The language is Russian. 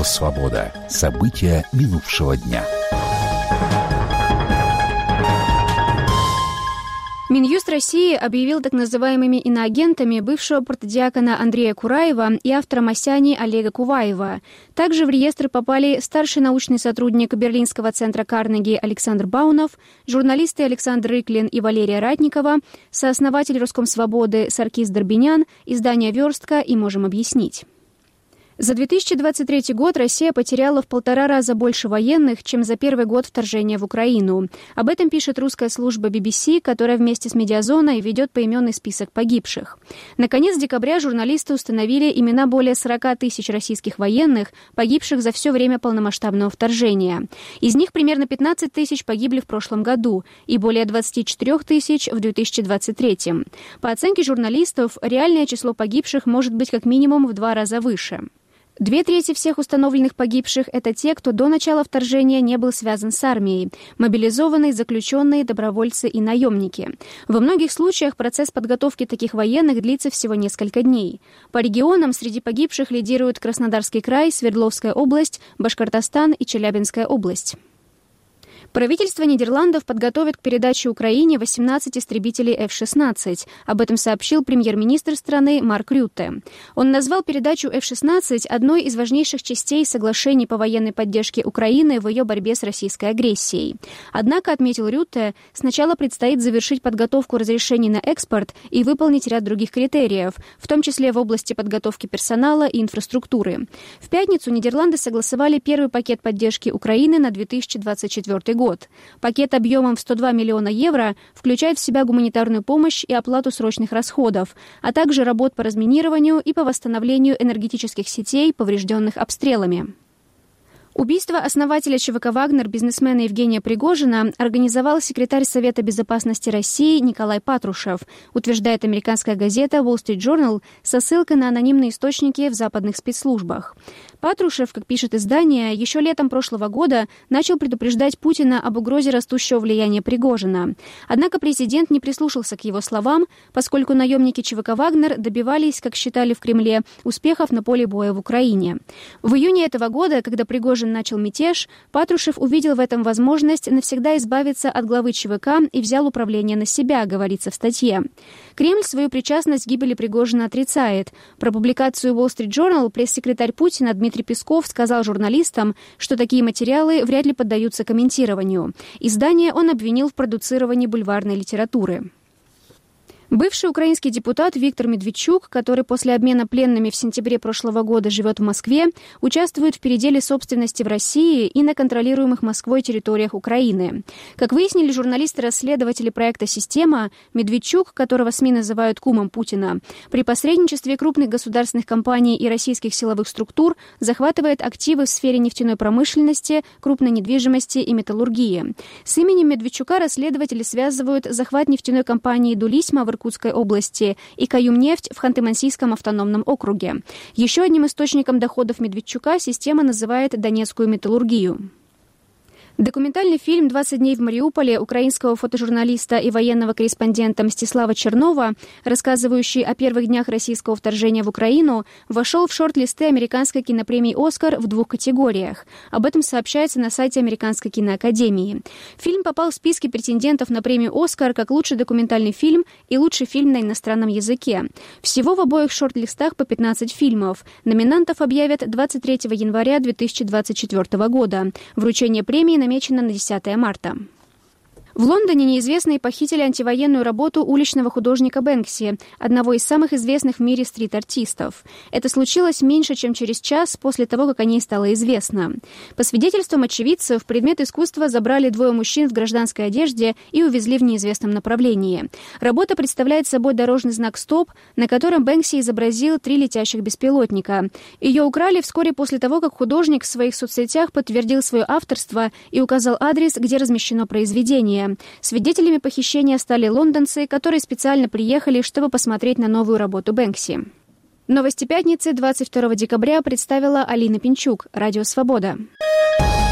«Свобода». События минувшего дня. Минюст России объявил так называемыми иноагентами бывшего протодиакона Андрея Кураева и автора «Масяни» Олега Куваева. Также в реестр попали старший научный сотрудник Берлинского центра Карнеги Александр Баунов, журналисты Александр Рыклин и Валерия Ратникова, сооснователь «Роскомсвободы» Саркис Дорбинян, издание «Верстка» и «Можем объяснить». За 2023 год Россия потеряла в 1,5 раза больше военных, чем за первый год вторжения в Украину. Об этом пишет русская служба BBC, которая вместе с Медиазоной ведет поименный список погибших. На конец декабря журналисты установили имена более 40 тысяч российских военных, погибших за все время полномасштабного вторжения. Из них примерно 15 тысяч погибли в прошлом году и более 24 тысяч в 2023. По оценке журналистов, реальное число погибших может быть как минимум в 2 раза выше. 2/3 всех установленных погибших – это те, кто до начала вторжения не был связан с армией, мобилизованные, заключенные, добровольцы и наемники. Во многих случаях процесс подготовки таких военных длится всего несколько дней. По регионам среди погибших лидируют Краснодарский край, Свердловская область, Башкортостан и Челябинская область. Правительство Нидерландов подготовит к передаче Украине 18 истребителей F-16. Об этом сообщил премьер-министр страны Марк Рютте. Он назвал передачу F-16 одной из важнейших частей соглашений по военной поддержке Украины в ее борьбе с российской агрессией. Однако, отметил Рютте, сначала предстоит завершить подготовку разрешений на экспорт и выполнить ряд других критериев, в том числе в области подготовки персонала и инфраструктуры. В пятницу Нидерланды согласовали первый пакет поддержки Украины на 2024 год. Пакет объемом в 102 миллиона евро включает в себя гуманитарную помощь и оплату срочных расходов, а также работ по разминированию и по восстановлению энергетических сетей, поврежденных обстрелами. Убийство основателя ЧВК «Вагнер», бизнесмена Евгения Пригожина, организовал секретарь Совета безопасности России Николай Патрушев, утверждает американская газета Wall Street Journal со ссылкой на анонимные источники в западных спецслужбах. Патрушев, как пишет издание, еще летом прошлого года начал предупреждать Путина об угрозе растущего влияния Пригожина. Однако президент не прислушался к его словам, поскольку наемники ЧВК «Вагнер» добивались, как считали в Кремле, успехов на поле боя в Украине. В июне этого года, когда Пригожин начал мятеж, Патрушев увидел в этом возможность навсегда избавиться от главы ЧВК и взял управление на себя, говорится в статье. Кремль свою причастность к гибели Пригожина отрицает. Про публикацию Wall Street Journal пресс-секретарь Путина Дмитрий Песков сказал журналистам, что такие материалы вряд ли поддаются комментированию. Издание он обвинил в продуцировании бульварной литературы. Бывший украинский депутат Виктор Медведчук, который после обмена пленными в сентябре прошлого года живет в Москве, участвует в переделе собственности в России и на контролируемых Москвой территориях Украины. Как выяснили журналисты-расследователи проекта «Система», Медведчук, которого СМИ называют кумом Путина, при посредничестве крупных государственных компаний и российских силовых структур захватывает активы в сфере нефтяной промышленности, крупной недвижимости и металлургии. С именем Медведчука расследователи связывают захват нефтяной компании «Дулисма» в Иркутской области и «Каюмнефть» в Ханты-Мансийском автономном округе. Еще одним источником доходов Медведчука система называет донецкую металлургию. Документальный фильм «20 дней в Мариуполе» украинского фотожурналиста и военного корреспондента Мстислава Чернова, рассказывающий о первых днях российского вторжения в Украину, вошел в шорт-листы американской кинопремии «Оскар» в 2 категориях. Об этом сообщается на сайте Американской киноакадемии. Фильм попал в списки претендентов на премию «Оскар» как лучший документальный фильм и лучший фильм на иностранном языке. Всего в обоих шорт-листах по 15 фильмов. Номинантов объявят 23 января 2024 года. Вручение премии намечено на 10 марта. В Лондоне неизвестные похитили антивоенную работу уличного художника Бэнкси, одного из самых известных в мире стрит-артистов. Это случилось меньше, чем через час после того, как о ней стало известно. По свидетельствам очевидцев, предмет искусства забрали 2 мужчин в гражданской одежде и увезли в неизвестном направлении. Работа представляет собой дорожный знак «Стоп», на котором Бэнкси изобразил 3 летящих беспилотника. Ее украли вскоре после того, как художник в своих соцсетях подтвердил свое авторство и указал адрес, где размещено произведение. Свидетелями похищения стали лондонцы, которые специально приехали, чтобы посмотреть на новую работу Бэнкси. Новости пятницы 22 декабря представила Алина Пинчук, Радио Свобода.